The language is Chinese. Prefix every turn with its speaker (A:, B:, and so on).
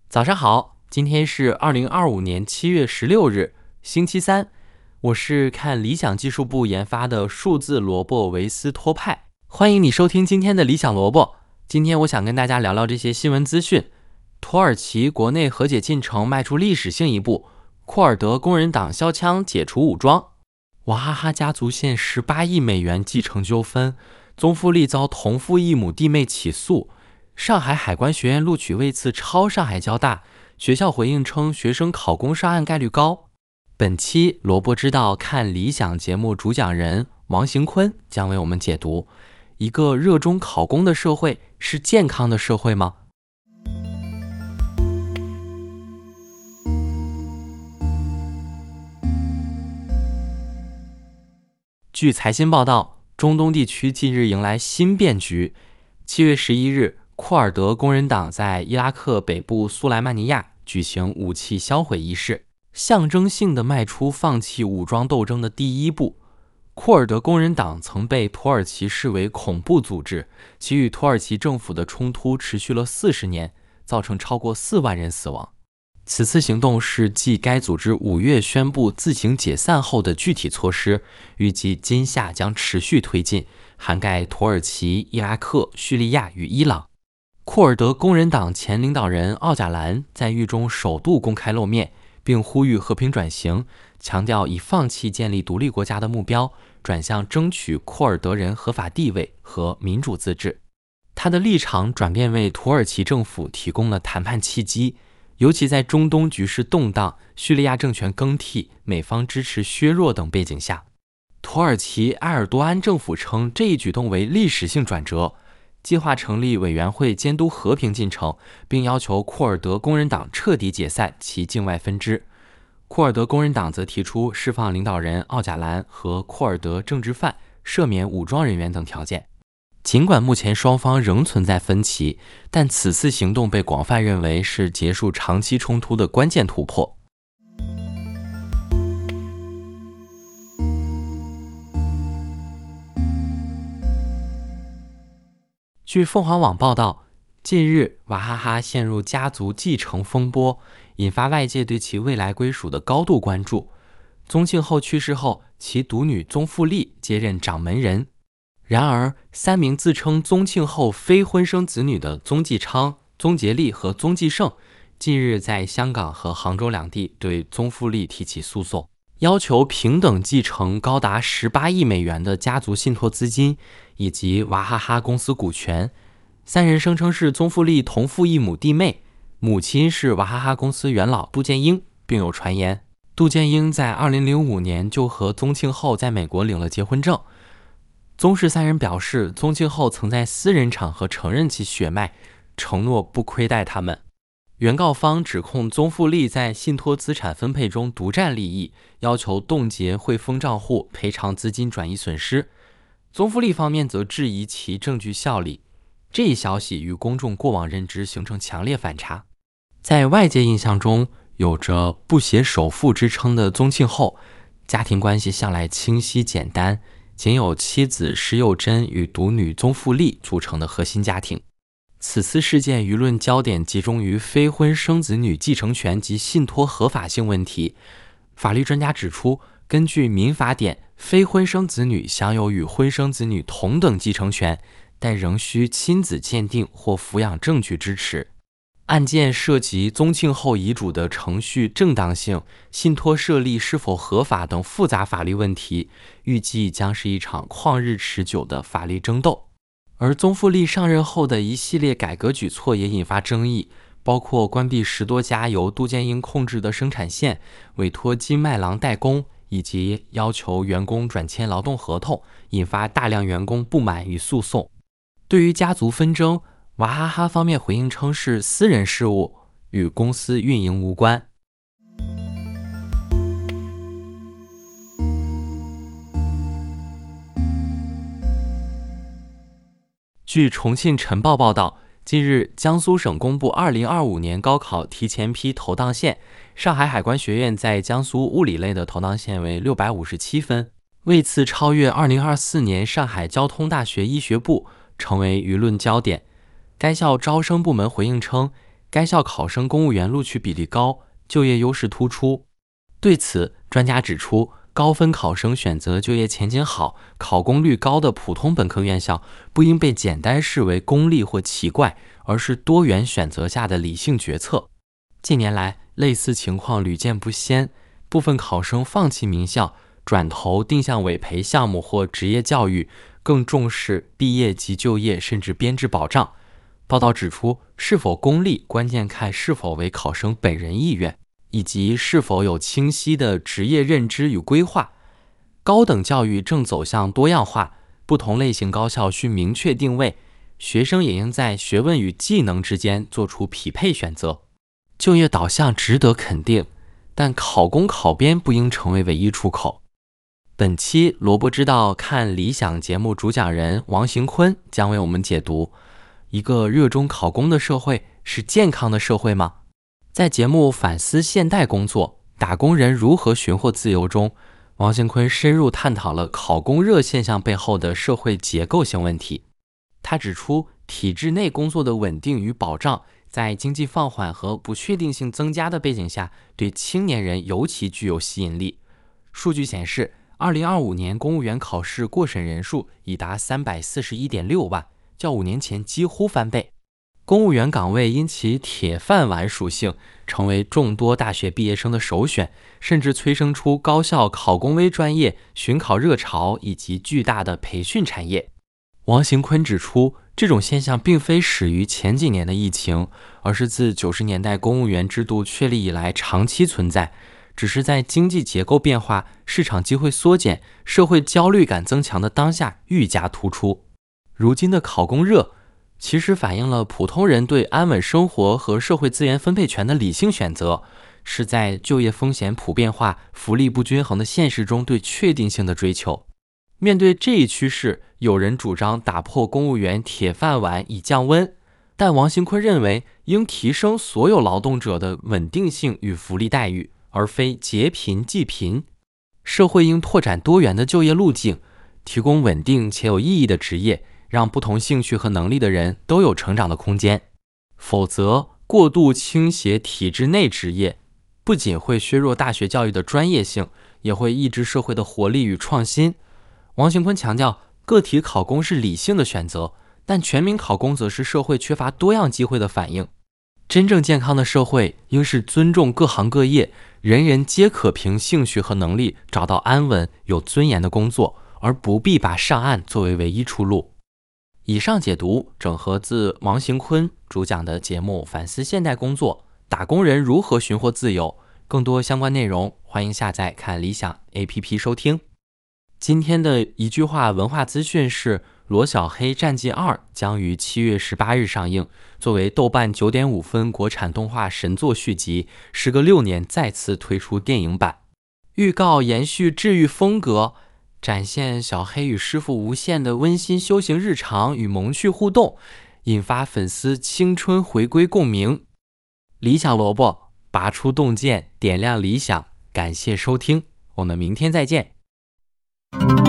A: 早上好，今天是2025年7月16日，星期三。我是看理想技术部研发的数字萝卜维斯托派，欢迎你收听今天的理想萝卜。今天我想跟大家聊聊这些新闻资讯。土耳其国内和解进程迈出历史性一步，库尔德工人党销枪解除武装。娃哈哈家族现18亿美元继承纠纷，宗馥莉遭同父异母弟妹起诉。上海海关学院录取位次超上海交大，学校回应称学生考公上岸概率高。本期萝卜知道看理想节目主讲人王行坤将为我们解读：一个热衷考公的社会是健康的社会吗？据财新报道，中东地区近日迎来新变局。7月11日，库尔德工人党在伊拉克北部苏莱曼尼亚举行武器销毁仪式，象征性地迈出放弃武装斗争的第一步。库尔德工人党曾被土耳其视为恐怖组织，其与土耳其政府的冲突持续了40年，造成超过4万人死亡。此次行动是继该组织5月宣布自行解散后的具体措施，预计今夏将持续推进，涵盖土耳其、伊拉克、叙利亚与伊朗。库尔德工人党前领导人奥贾兰在狱中首度公开露面，并呼吁和平转型，强调已放弃建立独立国家的目标，转向争取库尔德人合法地位和民主自治。他的立场转变为土耳其政府提供了谈判契机，尤其在中东局势动荡、叙利亚政权更替、美方支持削弱等背景下，土耳其埃尔多安政府称这一举动为历史性转折，计划成立委员会监督和平进程，并要求库尔德工人党彻底解散其境外分支。库尔德工人党则提出释放领导人奥贾兰和库尔德政治犯、赦免武装人员等条件。尽管目前双方仍存在分歧，但此次行动被广泛认为是结束长期冲突的关键突破。据凤凰网报道，近日娃哈哈陷入家族继承风波，引发外界对其未来归属的高度关注。宗庆后去世后，其独女宗馥莉接任掌门人。然而，3名自称宗庆后非婚生子女的宗纪昌、宗杰利和宗纪盛，近日在香港和杭州两地对宗馥莉提起诉讼，要求平等继承高达18亿美元的家族信托资金以及娃哈哈公司股权。3人声称是宗馥莉同父异母弟妹，母亲是娃哈哈公司元老杜建英，并有传言杜建英在2005年就和宗庆后在美国领了结婚证。宗氏3人表示，宗庆后曾在私人场合承认其血脉，承诺不亏待他们。原告方指控宗馥莉在信托资产分配中独占利益，要求冻结汇丰账户，赔偿资金转移损失。宗馥莉方面则质疑其证据效力。这一消息与公众过往认知形成强烈反差。在外界印象中，有着不携首富之称的宗庆后，家庭关系向来清晰简单，仅有妻子施幼珍与独女宗馥莉组成的核心家庭。此次事件舆论焦点集中于非婚生子女继承权及信托合法性问题。法律专家指出，根据民法典，非婚生子女享有与婚生子女同等继承权，但仍需亲子鉴定或抚养证据支持。案件涉及宗庆后遗嘱的程序正当性、信托设立是否合法等复杂法律问题，预计将是一场旷日持久的法律争斗。而宗馥莉上任后的一系列改革举措也引发争议，包括关闭10多家由杜建英控制的生产线，委托金麦郎代工，以及要求员工转签劳动合同，引发大量员工不满与诉讼。对于家族纷争，娃哈哈方面回应称是私人事务，与公司运营无关。据重庆晨报报道，近日江苏省公布2025年高考提前批投档线，上海海关学院在江苏物理类的投档线为657分，为此超越2024年上海交通大学医学部，成为舆论焦点。该校招生部门回应称， 该校考生公务员录取比例高，就业优势突出。对此，专家指出，高分考生选择就业前景好、考公率高的普通本科院校，不应被简单视为功利或奇怪，而是多元选择下的理性决策。近年来，类似情况屡见不鲜，部分考生放弃名校，转投定向委培项目或职业教育，更重视毕业及就业甚至编制保障。报道指出，是否公立关键看是否为考生本人意愿，以及是否有清晰的职业认知与规划。高等教育正走向多样化，不同类型高校需明确定位，学生也应在学问与技能之间做出匹配选择。就业导向值得肯定，但考公考编不应成为唯一出口。本期萝卜知道看理想节目主讲人王行坤将为我们解读：一个热衷考公的社会是健康的社会吗？在节目反思现代工作，打工人如何寻获自由中，王行坤深入探讨了考公热现象背后的社会结构性问题。他指出，体制内工作的稳定与保障，在经济放缓和不确定性增加的背景下，对青年人尤其具有吸引力。数据显示，2025年公务员考试过审人数已达341.6万，较5年前几乎翻倍。公务员岗位因其铁饭碗属性，成为众多大学毕业生的首选，甚至催生出高校考公微专业、巡考热潮以及巨大的培训产业。王行坤指出，这种现象并非始于前几年的疫情，而是自90年代公务员制度确立以来长期存在，只是在经济结构变化、市场机会缩减、社会焦虑感增强的当下愈加突出。如今的考公热其实反映了普通人对安稳生活和社会资源分配权的理性选择，是在就业风险普遍化、福利不均衡的现实中对确定性的追求。面对这一趋势，有人主张打破公务员铁饭碗以降温，但王行坤认为应提升所有劳动者的稳定性与福利待遇，而非劫贫济贫。社会应拓展多元的就业路径，提供稳定且有意义的职业，让不同兴趣和能力的人都有成长的空间。否则，过度倾斜体制内职业，不仅会削弱大学教育的专业性，也会抑制社会的活力与创新。王行坤强调，个体考公是理性的选择，但全民考公则是社会缺乏多样机会的反应。真正健康的社会应是尊重各行各业，人人皆可凭兴趣和能力找到安稳有尊严的工作，而不必把上岸作为唯一出路。以上解读整合自王行坤主讲的节目反思现代工作，打工人如何寻获自由。更多相关内容欢迎下载看理想 APP 收听。今天的一句话文化资讯是，罗小黑战记2将于7月18日上映，作为豆瓣9.5分国产动画神作续集，时隔6年再次推出电影版。预告延续治愈风格，展现小黑与师傅无限的温馨修行日常与萌趣互动，引发粉丝青春回归共鸣。理想萝卜拔出洞见，点亮理想。感谢收听，我们明天再见。